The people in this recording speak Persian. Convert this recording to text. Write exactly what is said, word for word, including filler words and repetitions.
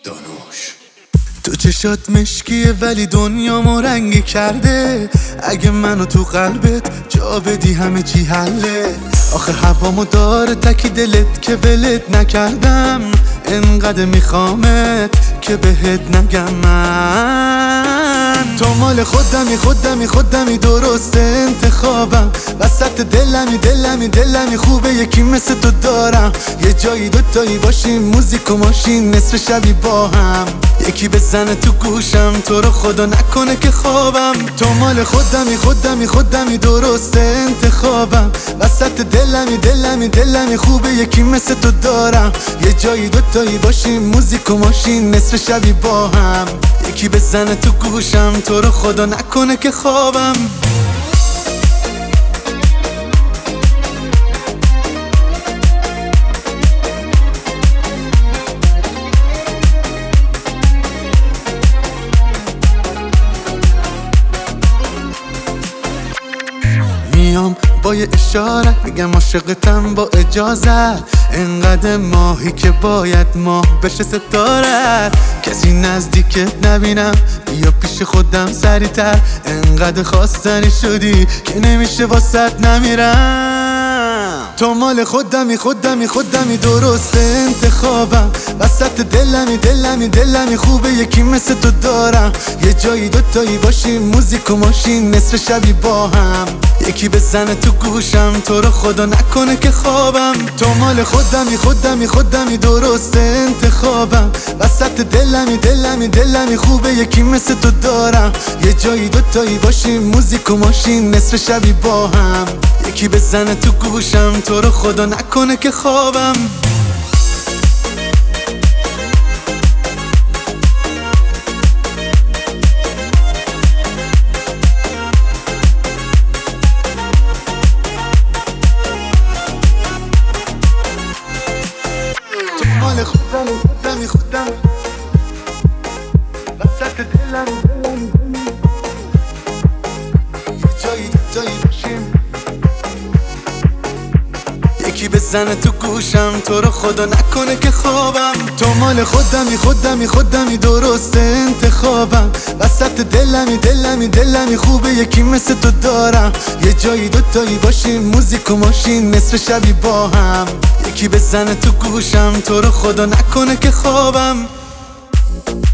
دانوش تو چشات مشکیه ولی دنیامو رنگی کرده. اگه منو تو قلبت جا بدی همه چی حله. آخه هوامو داره تکی دلت که ولت نکردم. انقدر میخوامت که بهت نگم من. تو مال خودمی خودمی خودمی درست انتخابم. وسط دلمی دلمی دلمی خوبه یکی مثل تو دارم. یه جایی دوتایی باشیم موزیک و ماشین نصف شبی با هم. یکی بزنه تو گوشم تو رو خدا نکنه که خوابم. تو مال خودمی خودمی خودمی درست انتخابم. وسط دلمی دلمی دلمی خوبه یکی مثل تو دارم. یه جایی دوتایی باشیم موزیک و ماشین نصف شبی با هم. یکی بزنه تو گوشم تو رو خدا نکنه که خوابم. میام با یه اشاره بگم عاشقتم با اجازت. انقدر ماهی که باید ماه بشه ستاره. کسی نزدیکت نبینم بیا پیش خودم سریعتر. انقدر خواستنی شدی که نمیشه واسط نمیرم. تو مال خودمی خودمی خودمی درست انتخابم. وسط دلمی دلمی دلمی خوبه یکی مثل تو دارم. یه جایی دوتایی باشیم موزیک و ماشین نصف شبی با هم. یکی بزنه تو گوشم تو رو خدا نکنه که خوابم. تو مال خودمی خودمی خودمی درست انتخابم. وسط دلمی دلمی دلمی خوبه یکی مثل تو دارم. یه جایی دوتایی باشیم موزیک و ماشین نصف شبی با هم. یکی بزنه تو گوشم تو رو خدا نکنه که خوابم. مال خودم خودمی خودم وسط دلم جایی جایی باشیم. یکی بزنه تو گوشم تو رو خدا نکنه که خوابم. تو مال خودمی خودمی خودمی درست انتخابم. وسط دلمی دلمی دلمی خوبه یکی مثل تو دارم. یه جایی دوتایی باشیم موزیک و ماشین نصف شبی با هم. یکی بزنه تو گوشم تو رو خدا نکنه که خوابم.